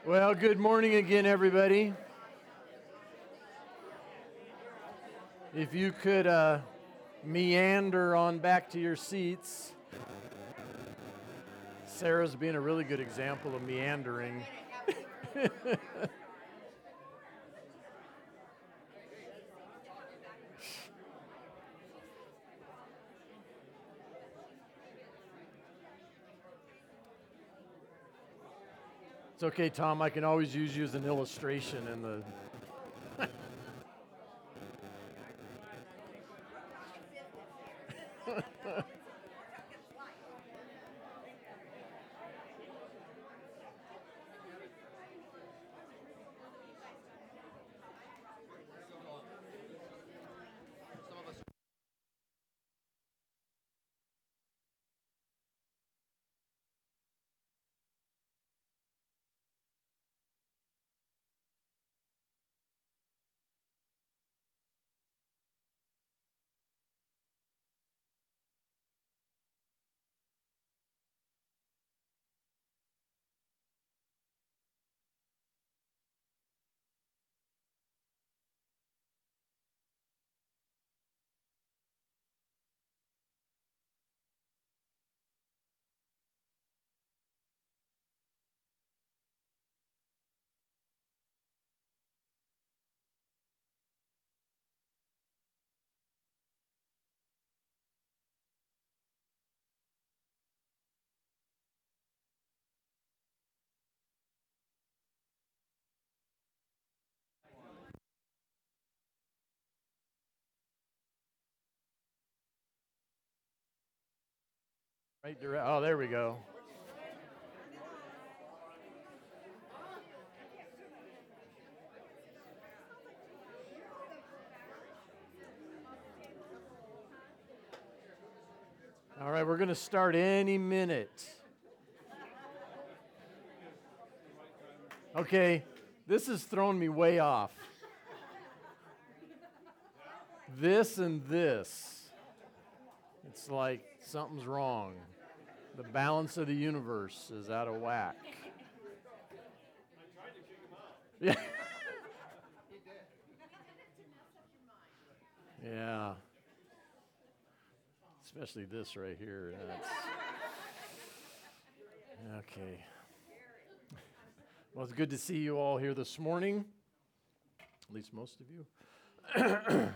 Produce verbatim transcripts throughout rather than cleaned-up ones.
Well, good morning again, everybody. If you could uh, meander on back to your seats. Sarah's being a really good example of meandering. It's okay, Tom. I can always use you as an illustration in the. Right dire- oh, there we go. All right, we're going to start any minute. Okay, this has thrown me way off. This and this. It's like something's wrong. The balance of the universe is out of whack. Yeah. Yeah. Especially this right here. That's... Okay. Well, it's good to see you all here this morning. At least most of you.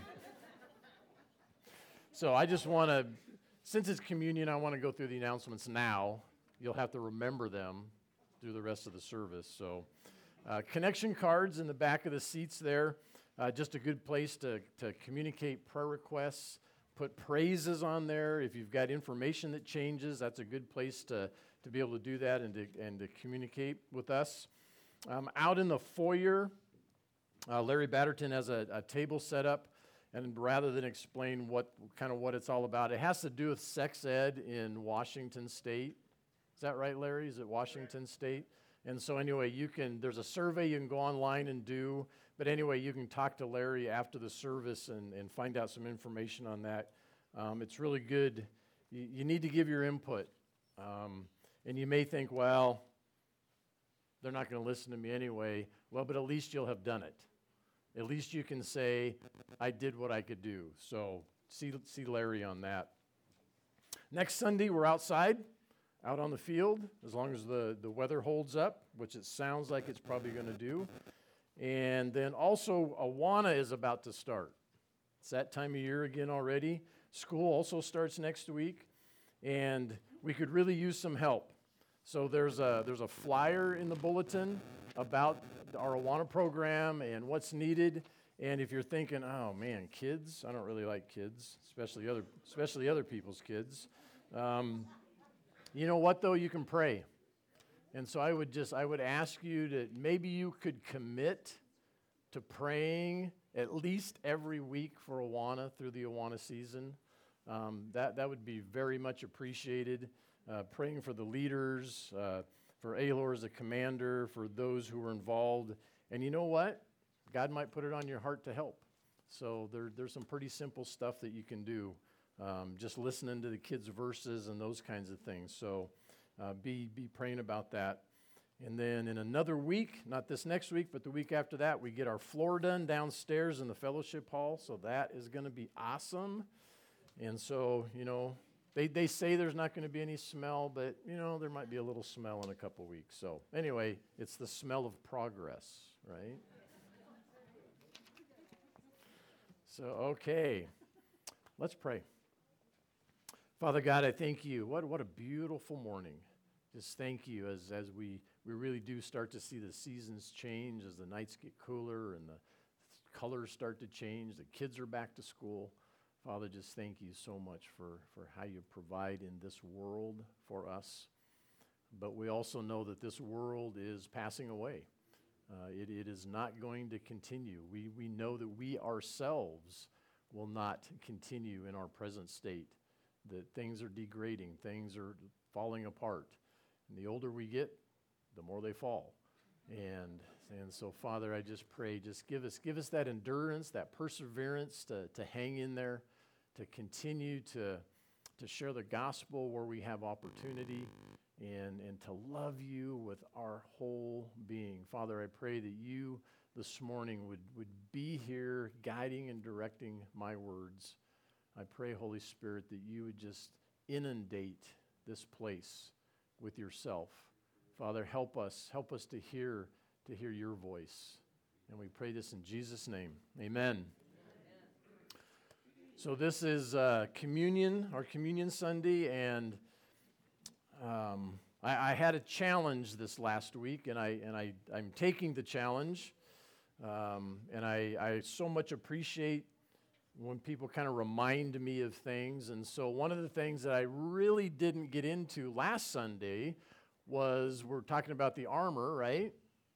So I just want to, since it's communion, I want to go through the announcements now. You'll have to remember them through the rest of the service. So uh, connection cards in the back of the seats there. Uh, just a good place to, to communicate prayer requests. Put praises on there. If you've got information that changes, that's a good place to, to be able to do that and to, and to communicate with us. Um, out in the foyer, uh, Larry Batterton has a, a table set up. And rather than explain what kind of what it's all about, it has to do with sex ed in Washington State. Is that right, Larry? Is it Washington State? And so anyway, you can, there's a survey you can go online and do. But anyway, you can talk to Larry after the service and, and find out some information on that. Um, it's really good. You, you need to give your input. Um, and you may think, well, they're not going to listen to me anyway. Well, but at least you'll have done it. At least you can say, I did what I could do. So see, see Larry on that. Next Sunday, we're outside, out on the field, as long as the, the weather holds up, which it sounds like it's probably going to do. And then also, Awana is about to start. It's that time of year again already. School also starts next week, and we could really use some help. So there's a, there's a flyer in the bulletin about our Awana program and what's needed. And if you're thinking, oh man, kids, I don't really like kids, especially other, especially other people's kids. Um, you know what though? You can pray. And so I would just, I would ask you to, maybe you could commit to praying at least every week for Awana through the Awana season. Um, that, that would be very much appreciated. Uh, praying for the leaders, uh, for Aylor as a commander, for those who were involved. And you know what? God might put it on your heart to help. So there, there's some pretty simple stuff that you can do, um, just listening to the kids' verses and those kinds of things. So uh, be, be praying about that. And then in another week, not this next week, but the week after that, we get our floor done downstairs in the fellowship hall. So that is going to be awesome. And so, you know, they, they say there's not going to be any smell, but, you know, there might be a little smell in a couple weeks. So anyway, it's the smell of progress, right? So, okay, let's pray. Father God, I thank you. What, what a beautiful morning. Just thank you as, as we, we really do start to see the seasons change, as the nights get cooler and the colors start to change, the kids are back to school. Father, just thank you so much for, for how you provide in this world for us. But we also know that this world is passing away. Uh, it, it is not going to continue. We, we know that we ourselves will not continue in our present state, that things are degrading, things are falling apart. And the older we get, the more they fall. And and so, Father, I just pray, just give us give us that endurance, that perseverance to, to hang in there, to continue to, to share the gospel where we have opportunity, and, and to love you with our whole being. Father, I pray that you this morning would, would be here guiding and directing my words. I pray, Holy Spirit, that you would just inundate this place with yourself. Father, help us, help us to hear, to hear your voice. And we pray this in Jesus' name. Amen. Amen. So this is uh, communion, our communion Sunday, and um, I, I had a challenge this last week, and I and I I'm taking the challenge, um, and I I so much appreciate when people kind of remind me of things. And so one of the things that I really didn't get into last Sunday was, we're talking about the armor, right?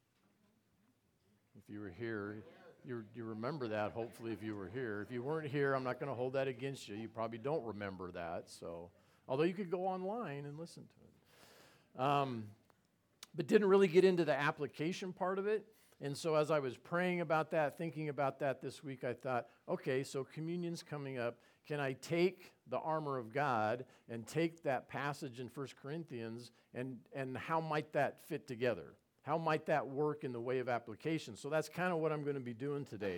If you were here, you, you remember that, hopefully, if you were here. If you weren't here, I'm not going to hold that against you. You probably don't remember that. So, although you could go online and listen to it. Um, but didn't really get into the application part of it. And so as I was praying about that, thinking about that this week, I thought, okay, so communion's coming up. Can I take the armor of God and take that passage in First Corinthians, and, and how might that fit together? How might that work in the way of application? So that's kind of what I'm going to be doing today.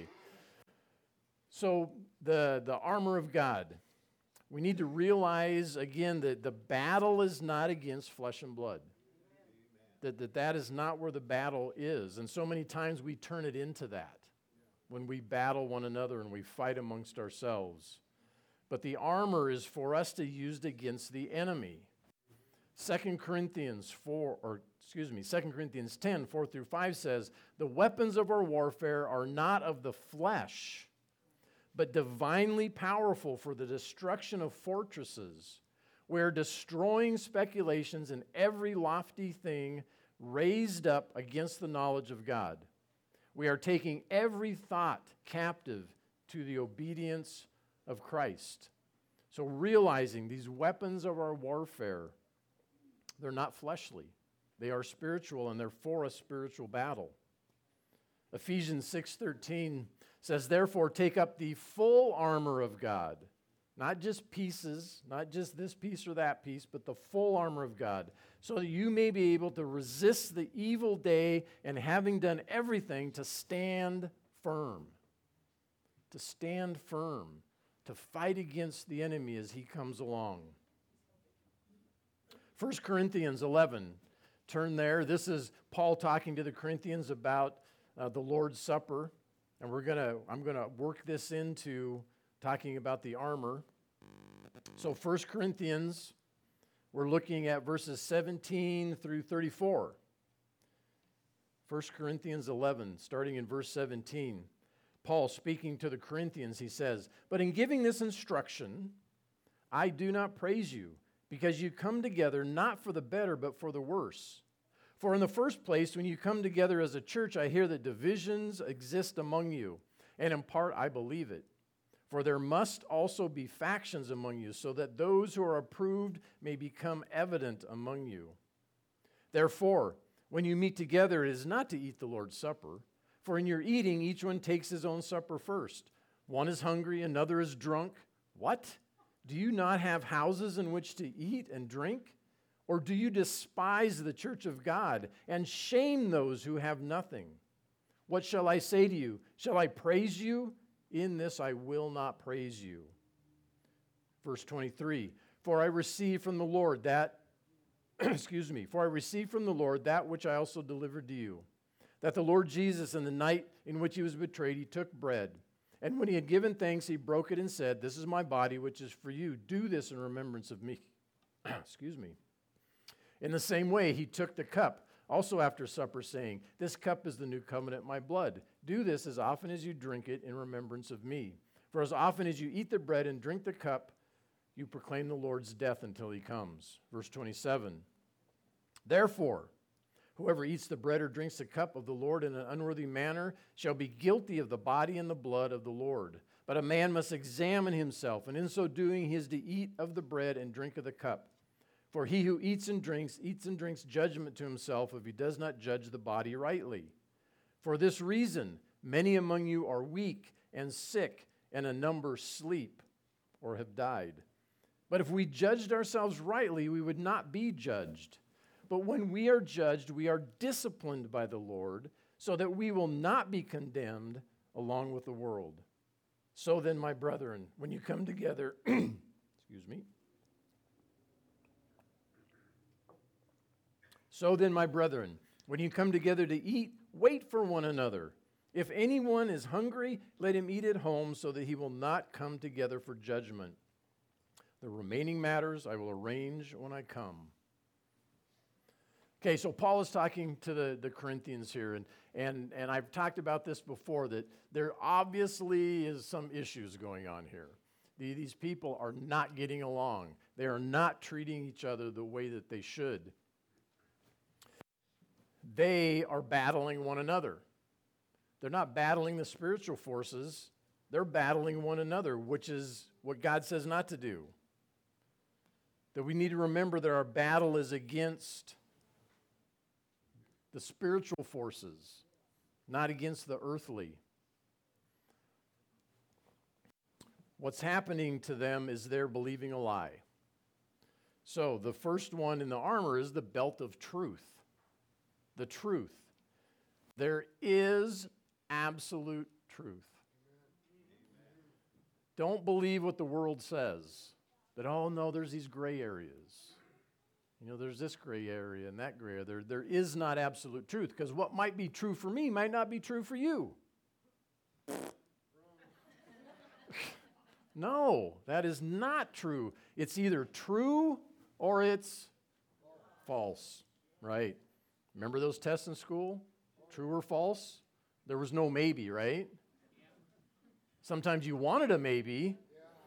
So the, the armor of God. We need to realize, again, that the battle is not against flesh and blood. That, that that is not where the battle is. And so many times we turn it into that when we battle one another and we fight amongst ourselves. But the armor is for us to use against the enemy. Second Corinthians four, or excuse me, Second Corinthians ten, four through five says, "The weapons of our warfare are not of the flesh, but divinely powerful for the destruction of fortresses. We're destroying speculations and every lofty thing raised up against the knowledge of God. We are taking every thought captive to the obedience of Christ." So realizing these weapons of our warfare, they're not fleshly. They are spiritual, and they're for a spiritual battle. Ephesians six thirteen says, "Therefore take up the full armor of God." Not just pieces, not just this piece or that piece, but the full armor of God, so that you may be able to resist the evil day, and having done everything, to stand firm. To stand firm, to fight against the enemy as he comes along. First Corinthians eleven, turn there. This is Paul talking to the Corinthians about uh, the Lord's Supper, and we're gonna, I'm going to work this into talking about the armor. So First Corinthians, we're looking at verses seventeen through thirty-four. First Corinthians eleven, starting in verse seventeen. Paul speaking to the Corinthians, he says, "But in giving this instruction, I do not praise you, because you come together not for the better, but for the worse. For in the first place, when you come together as a church, I hear that divisions exist among you, and in part I believe it. For there must also be factions among you, so that those who are approved may become evident among you. Therefore, when you meet together, it is not to eat the Lord's Supper, for in your eating each one takes his own supper first. One is hungry, another is drunk. What? Do you not have houses in which to eat and drink? Or do you despise the church of God and shame those who have nothing? What shall I say to you? Shall I praise you? In this I will not praise you. Verse twenty-three, for I received from the Lord that, excuse me, for I received from the Lord that which I also delivered to you, that the Lord Jesus, in the night in which he was betrayed, he took bread. And when he had given thanks, he broke it and said, this is my body, which is for you. Do this in remembrance of me. Excuse me. In the same way, he took the cup, also after supper, saying, this cup is the new covenant in my blood. Do this as often as you drink it in remembrance of me. For as often as you eat the bread and drink the cup, you proclaim the Lord's death until he comes. Verse twenty-seven, therefore, whoever eats the bread or drinks the cup of the Lord in an unworthy manner shall be guilty of the body and the blood of the Lord. But a man must examine himself, and in so doing he is to eat of the bread and drink of the cup. For he who eats and drinks, eats and drinks judgment to himself if he does not judge the body rightly. For this reason, many among you are weak and sick, and a number sleep or have died. But if we judged ourselves rightly, we would not be judged. But when we are judged, we are disciplined by the Lord, so that we will not be condemned along with the world. So then, my brethren, when you come together, excuse me. So then, my brethren, when you come together to eat, wait for one another. If anyone is hungry, let him eat at home, so that he will not come together for judgment. The remaining matters I will arrange when I come. Okay, so Paul is talking to the, the Corinthians here, and, and, and I've talked about this before, that there obviously is some issues going on here. The, these people are not getting along. They are not treating each other the way that they should. They are battling one another. They're not battling the spiritual forces. They're battling one another, which is what God says not to do. That we need to remember that our battle is against the spiritual forces, not against the earthly. What's happening to them is they're believing a lie. So the first one in the armor is the belt of truth. The truth. There is absolute truth. Don't believe what the world says. That, oh no, there's these gray areas. You know, there's this gray area and that gray area. There, there is not absolute truth, because what might be true for me might not be true for you. No, that is not true. It's either true or it's false, right? Remember those tests in school? True or false? There was no maybe, right? Sometimes you wanted a maybe.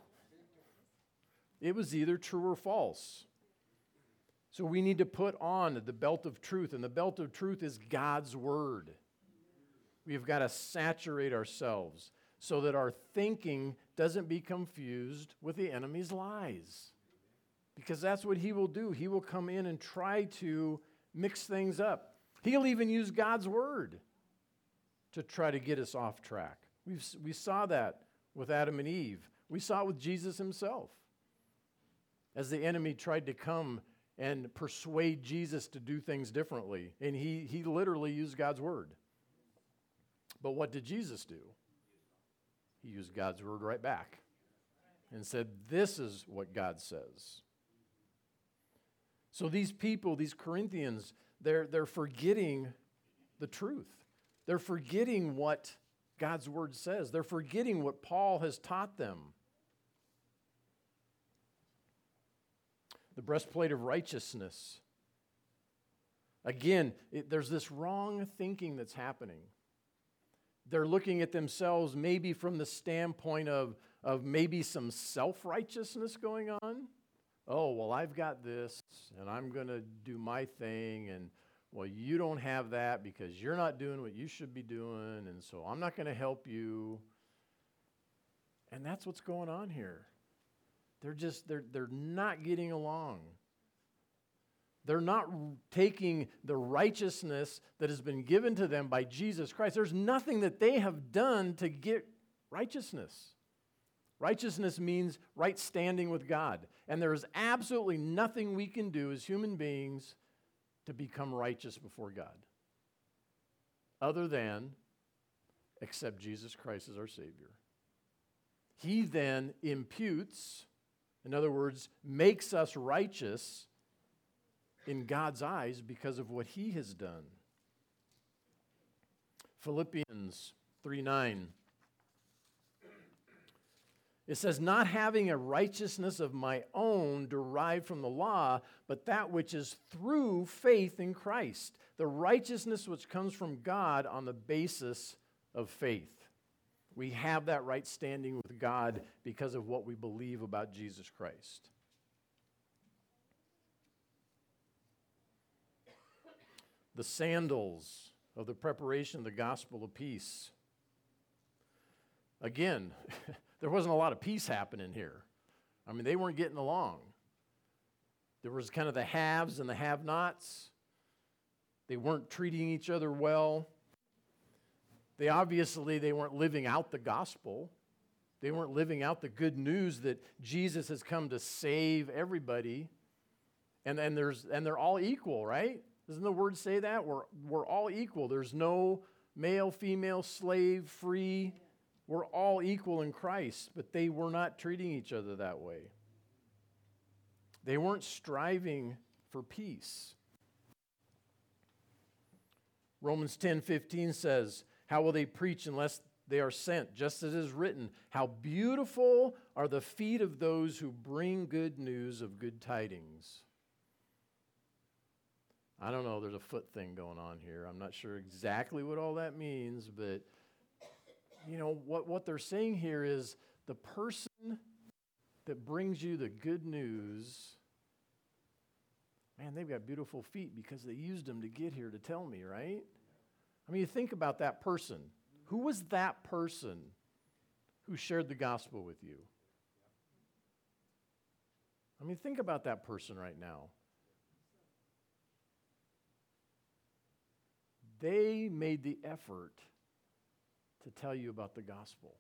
It was either true or false. So we need to put on the belt of truth, and the belt of truth is God's word. We've got to saturate ourselves so that our thinking doesn't be confused with the enemy's lies. Because that's what he will do. He will come in and try to mix things up. He'll even use God's word to try to get us off track. We've, we saw that with Adam and Eve. We saw it with Jesus himself. As the enemy tried to come and persuade Jesus to do things differently. And he, he literally used God's word. But what did Jesus do? He used God's word right back and said, this is what God says. So these people, these Corinthians, they're, they're forgetting the truth. They're forgetting what God's word says. They're forgetting what Paul has taught them. The breastplate of righteousness. Again, it, there's this wrong thinking that's happening. They're looking at themselves maybe from the standpoint of, of maybe some self-righteousness going on. Oh, well, I've got this, and I'm going to do my thing, and, well, you don't have that because you're not doing what you should be doing, and so I'm not going to help you. And that's what's going on here. They're just, they're, they're not getting along. They're not taking the righteousness that has been given to them by Jesus Christ. There's nothing that they have done to get righteousness. Righteousness means right standing with God. And there is absolutely nothing we can do as human beings to become righteous before God other than accept Jesus Christ as our Savior. He then imputes, in other words, makes us righteous in God's eyes because of what He has done. Philippians three nine. It says, not having a righteousness of my own derived from the law, but that which is through faith in Christ, the righteousness which comes from God on the basis of faith. We have that right standing with God because of what we believe about Jesus Christ. The sandals of the preparation of the gospel of peace. Again, there wasn't a lot of peace happening here. I mean, they weren't getting along. There was kind of the haves and the have-nots. They weren't treating each other well. They obviously, they weren't living out the gospel. They weren't living out the good news that Jesus has come to save everybody. And, and, there's, and they're all equal, right? Doesn't the word say that? We're, we're all equal. There's no male, female, slave, free. We're all equal in Christ, but they were not treating each other that way. They weren't striving for peace. Romans ten fifteen says, how will they preach unless they are sent? Just as it is written, how beautiful are the feet of those who bring good news of good tidings. I don't know, there's a foot thing going on here. I'm not sure exactly what all that means, but you know, what, what they're saying here is the person that brings you the good news, man, they've got beautiful feet because they used them to get here to tell me, right? I mean, you think about that person. Who was that person who shared the gospel with you? I mean, think about that person right now. They made the effort to tell you about the gospel.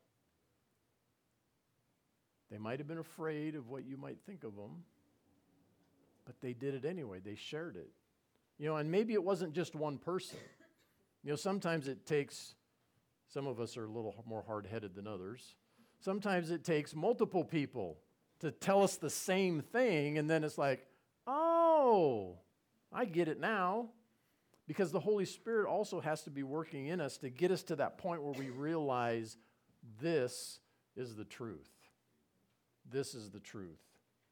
They might have been afraid of what you might think of them, but they did it anyway. They shared it. You know, and maybe it wasn't just one person. You know, sometimes it takes, some of us are a little more hard-headed than others. Sometimes it takes multiple people to tell us the same thing, and then it's like, oh, I get it now. Because the Holy Spirit also has to be working in us to get us to that point where we realize this is the truth. This is the truth.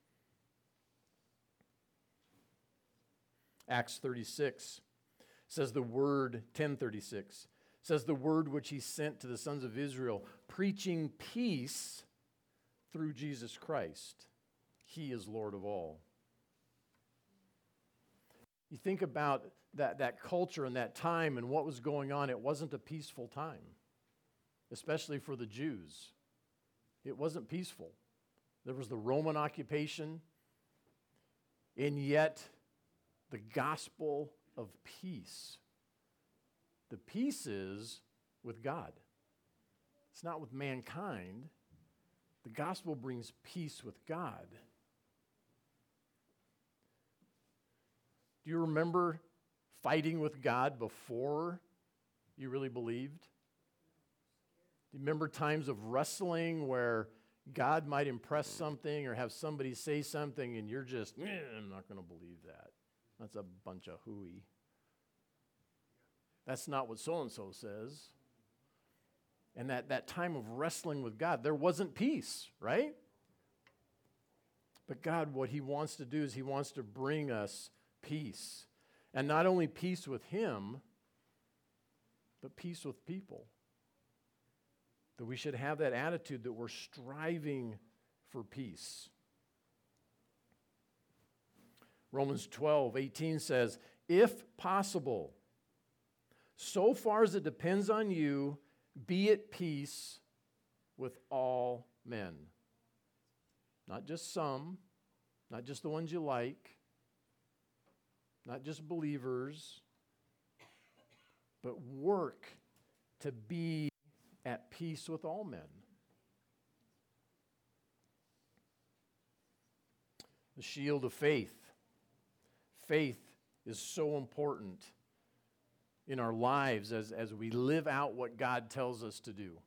Acts thirty-six says the word, ten thirty-six, says the word which he sent to the sons of Israel, preaching peace through Jesus Christ. He is Lord of all. You think about that, that culture and that time and what was going on. It wasn't a peaceful time, especially for the Jews. It wasn't peaceful. There was the Roman occupation, and yet the gospel of peace. The peace is with God. It's not with mankind. The gospel brings peace with God. Do you remember fighting with God before you really believed? Do you remember times of wrestling where God might impress something or have somebody say something and you're just, eh, I'm not going to believe that. That's a bunch of hooey. That's not what so-and-so says. And that, that time of wrestling with God, there wasn't peace, right? But God, what he wants to do is he wants to bring us peace. And not only peace with him, but peace with people. That we should have that attitude that we're striving for peace. Romans twelve eighteen says, if possible, so far as it depends on you, be at peace with all men. Not just some, not just the ones you like, not just believers, but work to be at peace with all men. The shield of faith. Faith is so important in our lives as, as we live out what God tells us to do.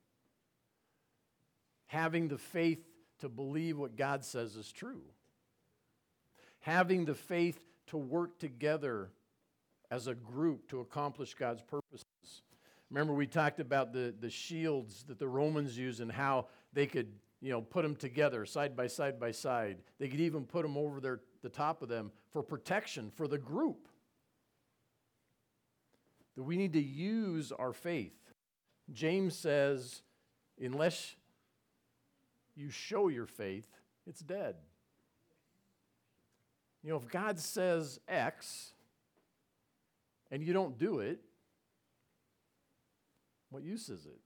Having the faith to believe what God says is true. Having the faith to work together as a group to accomplish God's purposes. Remember, we talked about the, the shields that the Romans used and how they could, you know, put them together side by side by side. They could even put them over their, the top of them for protection for the group. That we need to use our faith. James says, unless you show your faith, it's dead. You know, if God says X and you don't do it, what use is it?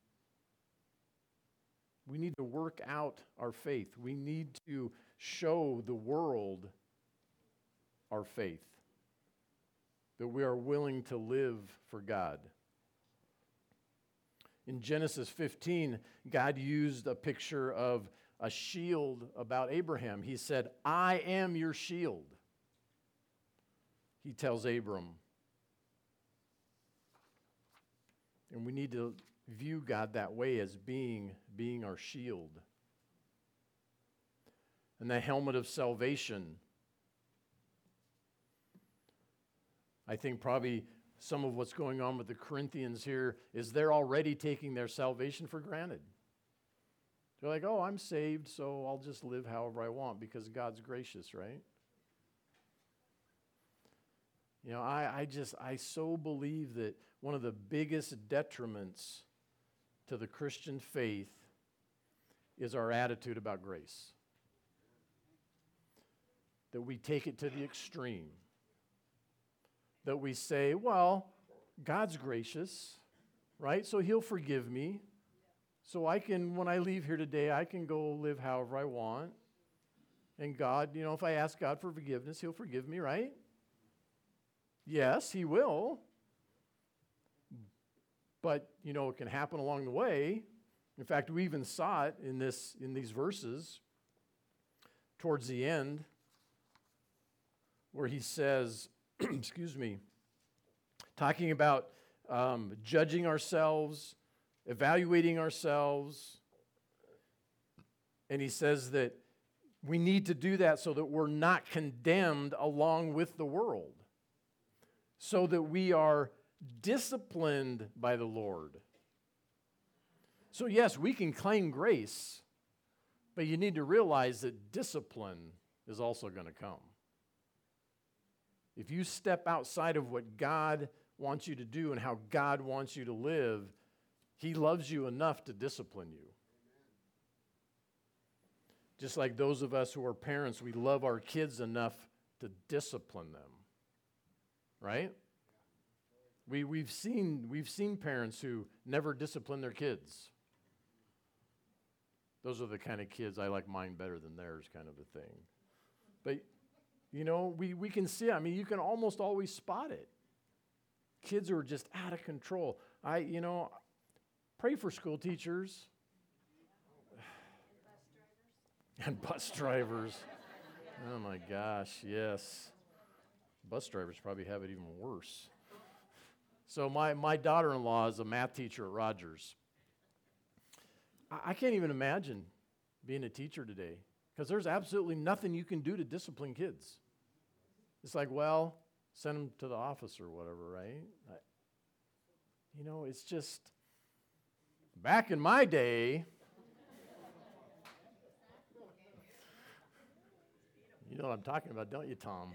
We need to work out our faith. We need to show the world our faith, that we are willing to live for God. In Genesis fifteen, God used a picture of a shield about Abraham. He said, I am your shield. He tells Abram. And we need to view God that way as being, being our shield. And the helmet of salvation. I think probably some of what's going on with the Corinthians here is they're already taking their salvation for granted. They're like, oh, I'm saved, so I'll just live however I want because God's gracious, right? You know, I, I just, I so believe that one of the biggest detriments to the Christian faith is our attitude about grace. That we take it to the extreme. That we say, well, God's gracious, right? So he'll forgive me. So I can, when I leave here today, I can go live however I want. And God, you know, if I ask God for forgiveness, he'll forgive me, right? Yes, he will. But, you know, it can happen along the way. In fact, we even saw it in this in these verses towards the end where he says, excuse me, talking about um, judging ourselves, evaluating ourselves. And he says that we need to do that so that we're not condemned along with the world. So that we are disciplined by the Lord. So yes, we can claim grace, but you need to realize that discipline is also going to come. If you step outside of what God wants you to do and how God wants you to live, he loves you enough to discipline you. Just like those of us who are parents, we love our kids enough to discipline them. Right? We, we've seen, we've seen parents who never discipline their kids. Those are the kind of kids, I like mine better than theirs kind of a thing. But, you know, we, we can see, I mean, you can almost always spot it. Kids who are just out of control. I, you know, pray for school teachers. And bus drivers. Oh my gosh, yes. Bus drivers probably have it even worse. So my, my daughter-in-law is a math teacher at Rogers. I, I can't even imagine being a teacher today because there's absolutely nothing you can do to discipline kids. It's like, well, send them to the office or whatever, right? I, you know, it's just, back in my day, you know what I'm talking about, don't you, Tom?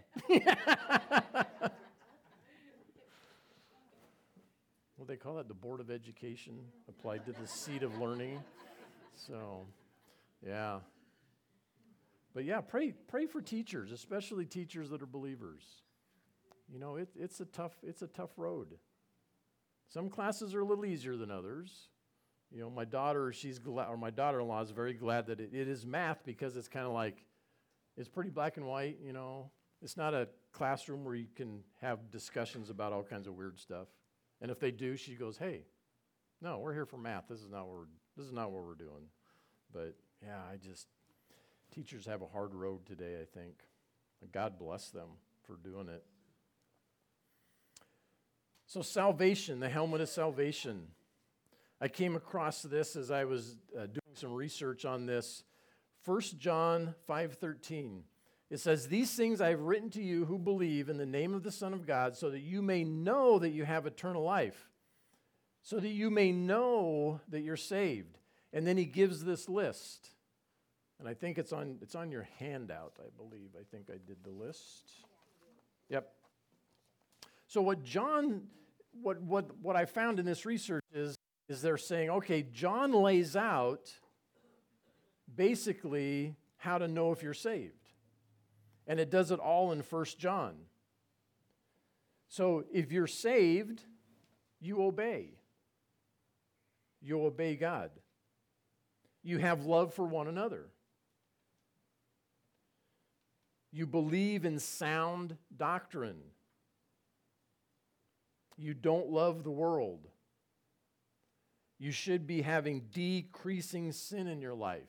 What they call that, the Board of Education applied to the seat of learning. So, yeah. But yeah, pray pray for teachers, especially teachers that are believers. You know, it, it's a tough it's a tough road. Some classes are a little easier than others. You know, my daughter, she's glad, or my daughter-in-law is very glad that it, it is math because it's kind of like, it's pretty black and white, you know. It's not a classroom where you can have discussions about all kinds of weird stuff. And if they do, she goes, "Hey, no, we're here for math. This is not what we're, this is not what we're doing." But yeah, I just Teachers have a hard road today, I think. God bless them for doing it. So salvation, the helmet of salvation. I came across this as I was uh, doing some research on this. First John five thirteen. It says, "These things I have written to you who believe in the name of the Son of God, so that you may know that you have eternal life, so that you may know that you're saved." And then he gives this list. And I think it's on it's on your handout, I believe. I think I did the list. Yep. So what John, what what what I found in this research is, is they're saying, okay, John lays out basically how to know if you're saved. And it does it all in First John. So if you're saved, you obey. You obey God. You have love for one another. You believe in sound doctrine. You don't love the world. You should be having decreasing sin in your life.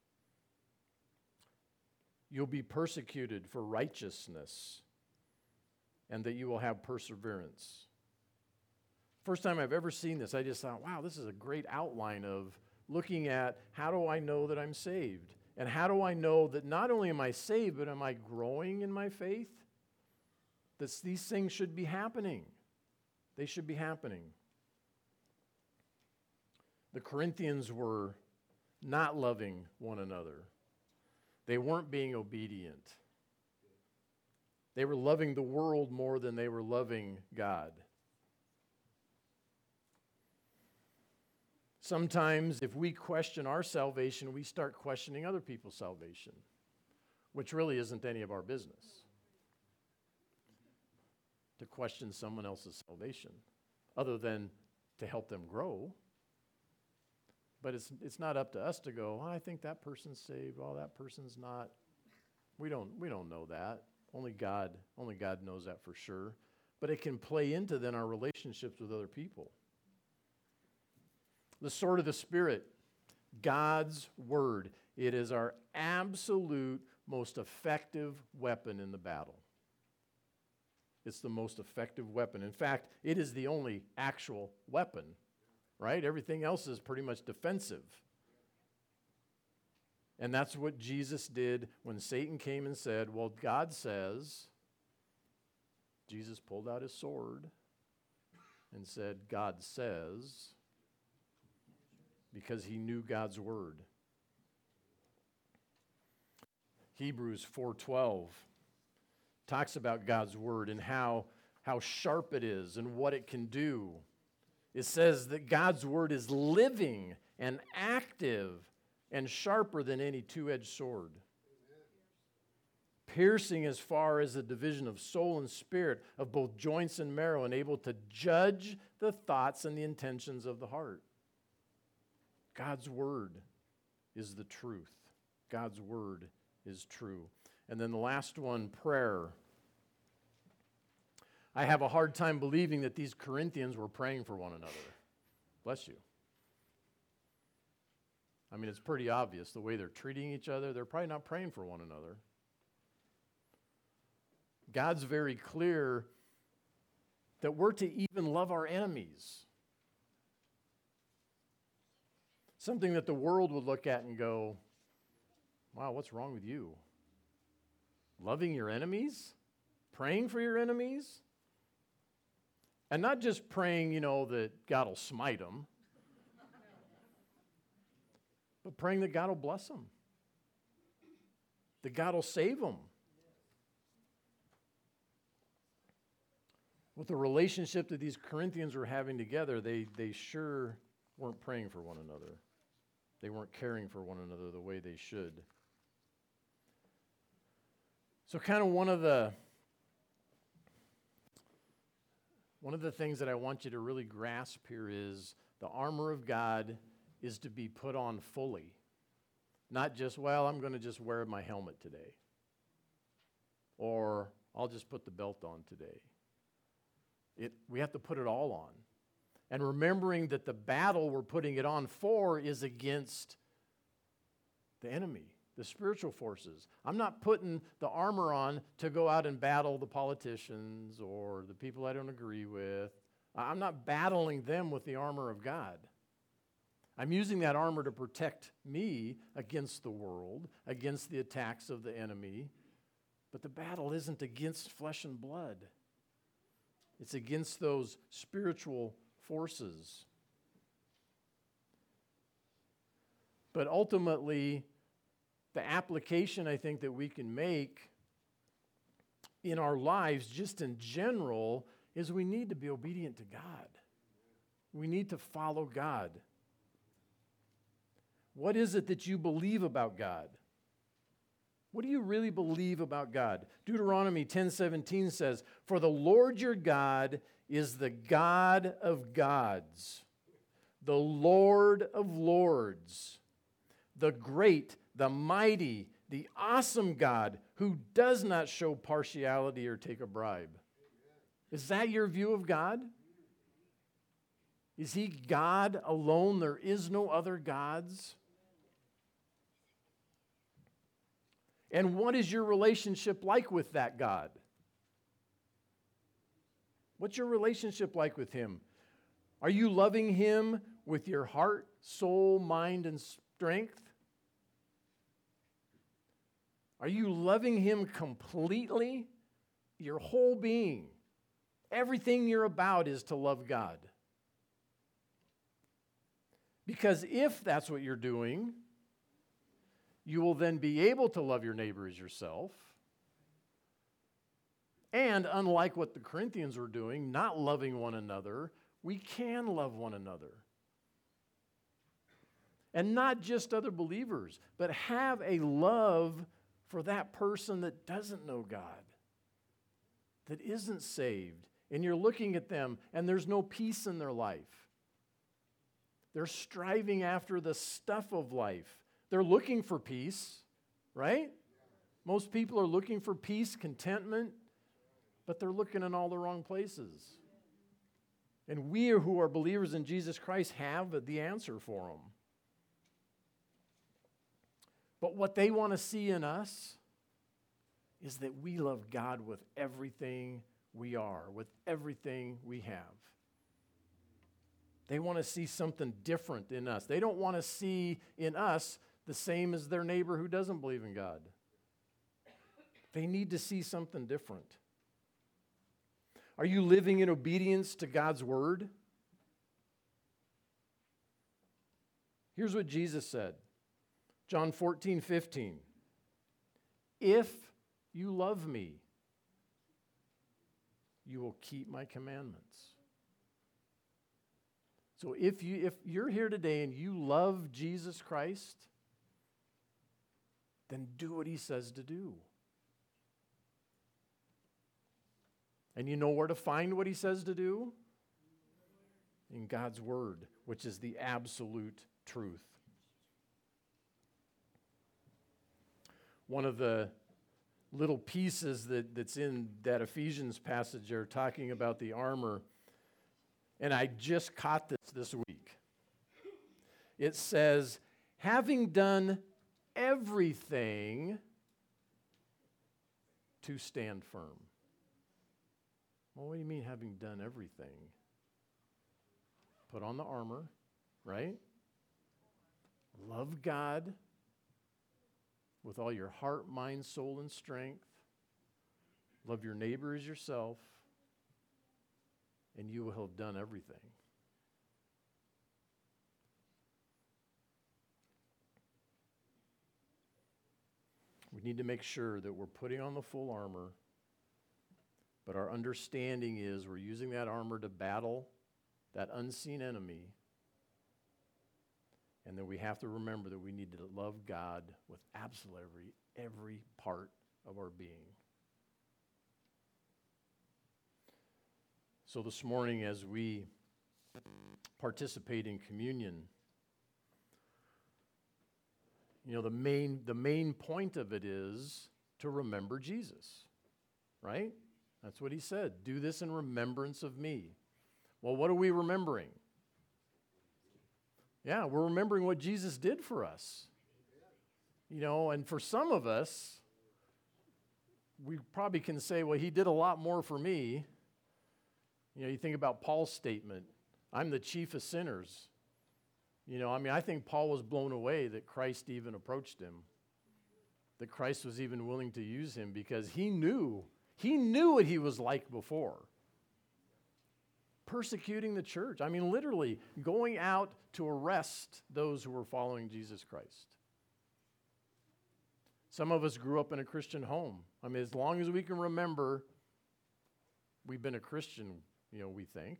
You'll be persecuted for righteousness, and that you will have perseverance. First time I've ever seen this, I just thought, wow, this is a great outline of looking at how do I know that I'm saved? And how do I know that not only am I saved, but am I growing in my faith? That these things should be happening. They should be happening. The Corinthians were not loving one another. They weren't being obedient. They were loving the world more than they were loving God. Sometimes if we question our salvation, we start questioning other people's salvation, which really isn't any of our business. To question someone else's salvation, other than to help them grow. But it's it's not up to us to go, oh, I think that person's saved, oh, that person's not. We don't we don't know that. Only God, only God knows that for sure. But it can play into then our relationships with other people. The sword of the Spirit, God's word. It is our absolute most effective weapon in the battle. It's the most effective weapon. In fact, it is the only actual weapon, right? Everything else is pretty much defensive. And that's what Jesus did when Satan came and said, well, God says, Jesus pulled out his sword and said, God says, because he knew God's word. Hebrews four twelve talks about God's word and how, how sharp it is and what it can do. It says that God's word is living and active and sharper than any two-edged sword, piercing as far as the division of soul and spirit, of both joints and marrow, and able to judge the thoughts and the intentions of the heart. God's word is the truth. God's word is true. And then the last one, prayer. I have a hard time believing that these Corinthians were praying for one another. Bless you. I mean, it's pretty obvious the way they're treating each other. They're probably not praying for one another. God's very clear that we're to even love our enemies. Something that the world would look at and go, wow, what's wrong with you? Loving your enemies? Praying for your enemies? And not just praying, you know, that God will smite them, but praying that God will bless them, that God will save them. With the relationship that these Corinthians were having together, they, they sure weren't praying for one another. They weren't caring for one another the way they should. So kind of one of the one of the things that I want you to really grasp here is the armor of God is to be put on fully. Not just, well, I'm going to just wear my helmet today. Or I'll just put the belt on today. It, we have to put it all on. And remembering that the battle we're putting it on for is against the enemy, the spiritual forces. I'm not putting the armor on to go out and battle the politicians or the people I don't agree with. I'm not battling them with the armor of God. I'm using that armor to protect me against the world, against the attacks of the enemy. But the battle isn't against flesh and blood. It's against those spiritual forces. But ultimately, the application I think that we can make in our lives, just in general, is we need to be obedient to God. We need to follow God. What is it that you believe about God? What do you really believe about God? Deuteronomy ten seventeen says, "For the Lord your God is the God of gods, the Lord of lords, the great, the mighty, the awesome God who does not show partiality or take a bribe." Is that your view of God? Is he God alone? There is no other gods? And what is your relationship like with that God? What's your relationship like with him? Are you loving him with your heart, soul, mind, and strength? Are you loving him completely? Your whole being. Everything you're about is to love God. Because if that's what you're doing, you will then be able to love your neighbor as yourself. And unlike what the Corinthians were doing, not loving one another, we can love one another. And not just other believers, but have a love for that person that doesn't know God, that isn't saved. And you're looking at them and there's no peace in their life. They're striving after the stuff of life. They're looking for peace, right? Most people are looking for peace, contentment, but they're looking in all the wrong places. And we who are believers in Jesus Christ have the answer for them. But what they want to see in us is that we love God with everything we are, with everything we have. They want to see something different in us. They don't want to see in us the same as their neighbor who doesn't believe in God. They need to see something different. Are you living in obedience to God's word? Here's what Jesus said. John fourteen fifteen. If you love me, you will keep my commandments. So if you if you're here today and you love Jesus Christ, then do what he says to do. And you know where to find what he says to do? In God's word, which is the absolute truth. One of the little pieces that, that's in that Ephesians passage there talking about the armor, and I just caught this this week. It says, having done everything to stand firm. Well, what do you mean having done everything? Put on the armor, right? Love God with all your heart, mind, soul, and strength. Love your neighbor as yourself, and you will have done everything. We need to make sure that we're putting on the full armor, but our understanding is we're using that armor to battle that unseen enemy, and then we have to remember that we need to love God with absolutely every, every part of our being. So this morning, as we participate in communion, you know, the main, the main point of it is to remember Jesus, right? That's what he said. Do this in remembrance of me. Well, what are we remembering? Yeah, we're remembering what Jesus did for us. You know, and for some of us, we probably can say, well, he did a lot more for me. You know, you think about Paul's statement, I'm the chief of sinners. You know, I mean, I think Paul was blown away that Christ even approached him, that Christ was even willing to use him because he knew, he knew what he was like before. Persecuting the church. I mean, literally going out to arrest those who were following Jesus Christ. Some of us grew up in a Christian home. I mean, as long as we can remember, we've been a Christian, you know, we think.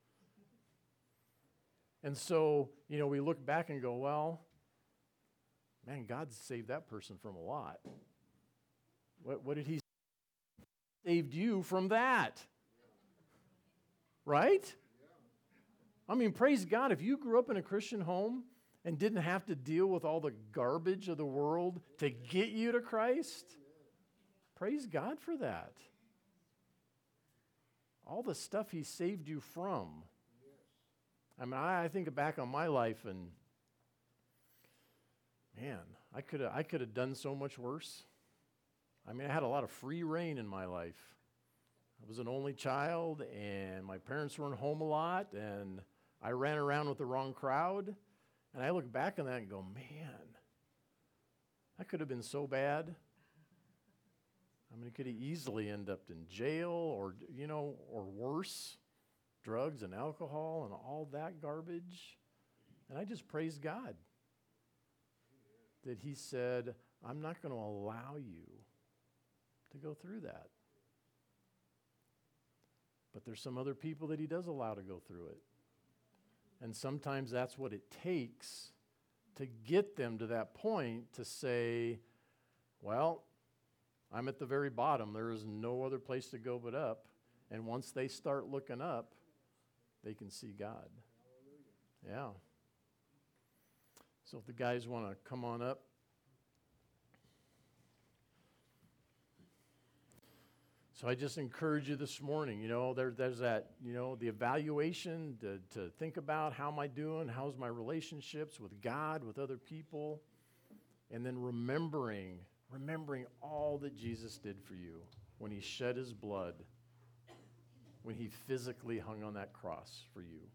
And so, you know, we look back and go, well, man, God saved that person from a lot. What, what did he saved you from that? Right? I mean, praise God, if you grew up in a Christian home and didn't have to deal with all the garbage of the world to get you to Christ, praise God for that. All the stuff he saved you from. I mean, I, I think back on my life and, man, I could have I could have done so much worse. I mean, I had a lot of free reign in my life. I was an only child, and my parents weren't home a lot, and I ran around with the wrong crowd. And I look back on that and go, man, that could have been so bad. I mean, it could have easily ended up in jail or, you know, or worse, drugs and alcohol and all that garbage. And I just praise God that he said, I'm not going to allow you to go through that. But there's some other people that he does allow to go through it. And sometimes that's what it takes to get them to that point to say, well, I'm at the very bottom. There is no other place to go but up. And once they start looking up, they can see God. Yeah. So if the guys want to come on up. So I just encourage you this morning, you know, there, there's that, you know, the evaluation to, to think about how am I doing, how's my relationships with God, with other people, and then remembering, remembering all that Jesus did for you when he shed his blood, when he physically hung on that cross for you.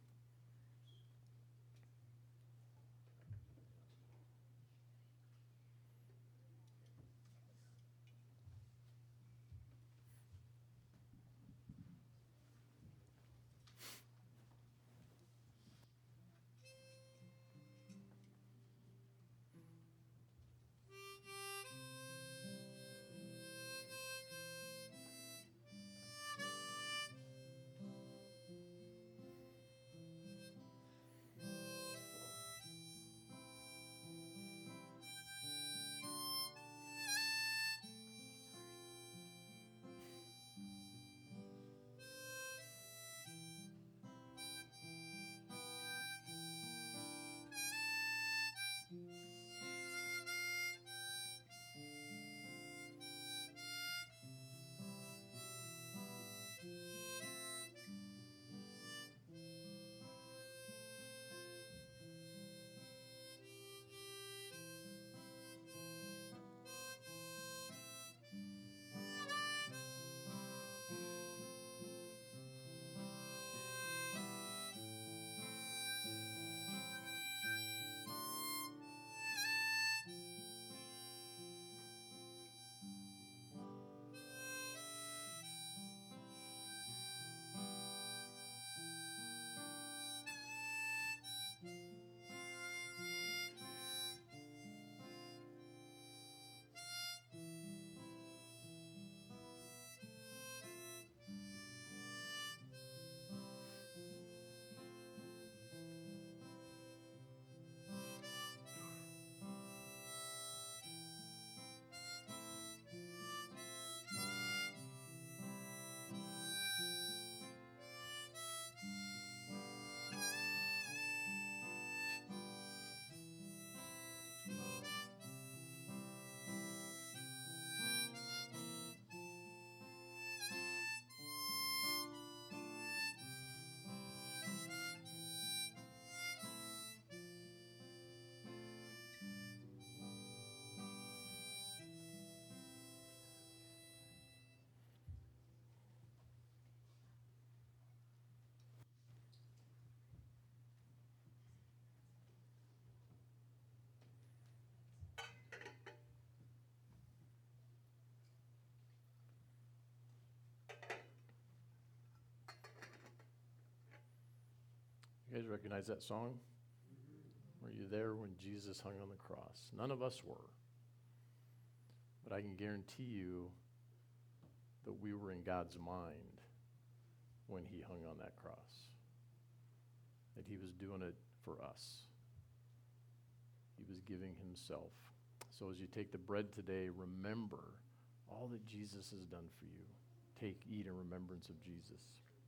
You guys recognize that song? Were you there when Jesus hung on the cross? None of us were. But I can guarantee you that we were in God's mind when he hung on that cross. That he was doing it for us. He was giving himself. So as you take the bread today, remember all that Jesus has done for you. Take, eat in remembrance of Jesus.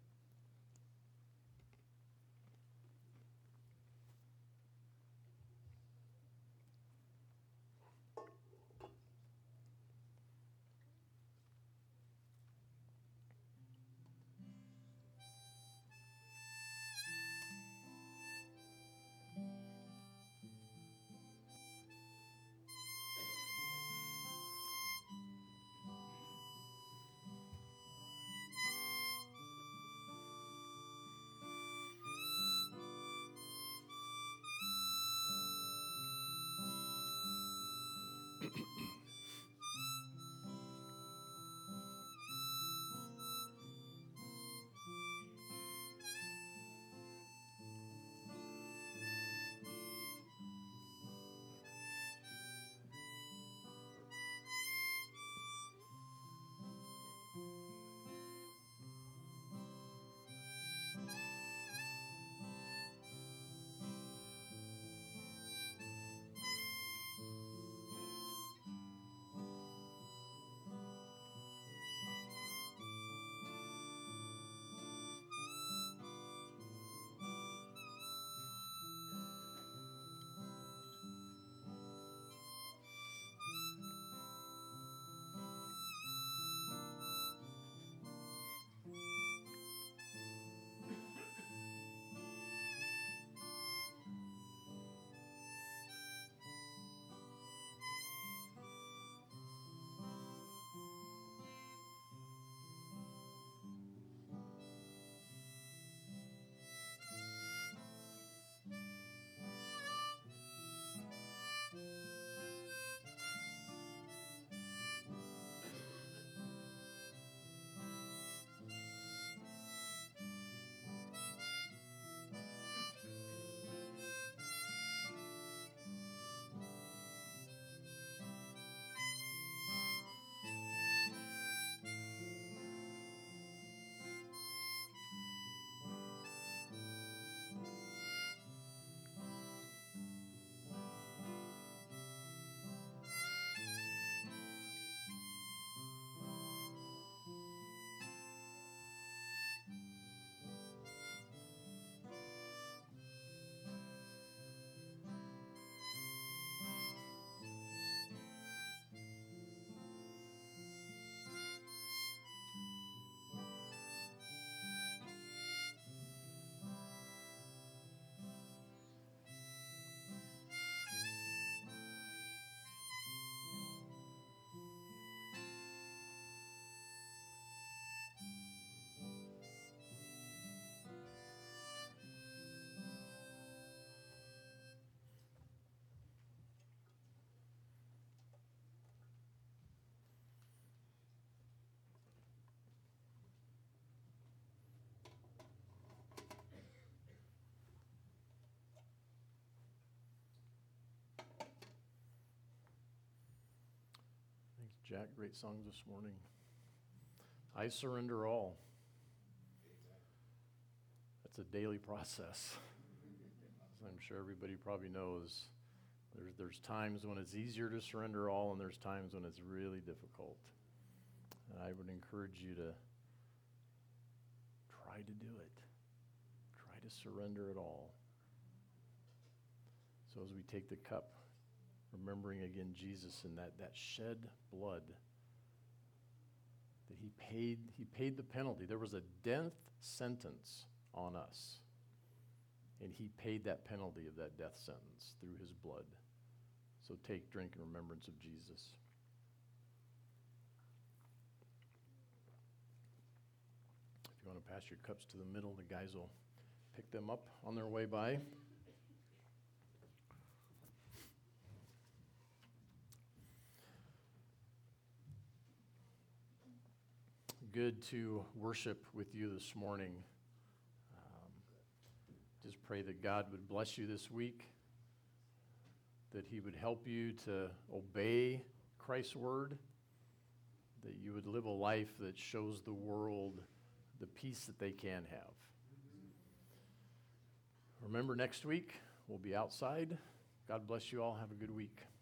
Jack, great songs this morning. I surrender all. That's a daily process. As I'm sure everybody probably knows, there's, there's times when it's easier to surrender all, and there's times when it's really difficult. And I would encourage you to try to do it. Try to surrender it all. So as we take the cup, remembering again Jesus and that, that shed blood, that he paid, he paid the penalty. There was a death sentence on us, and he paid that penalty of that death sentence through his blood. So take, drink in remembrance of Jesus. If you want to pass your cups to the middle, the guys will pick them up on their way by. Good to worship with you this morning. Um, just pray that God would bless you this week, that he would help you to obey Christ's word, that you would live a life that shows the world the peace that they can have. Remember, next week we'll be outside. God bless you all. Have a good week.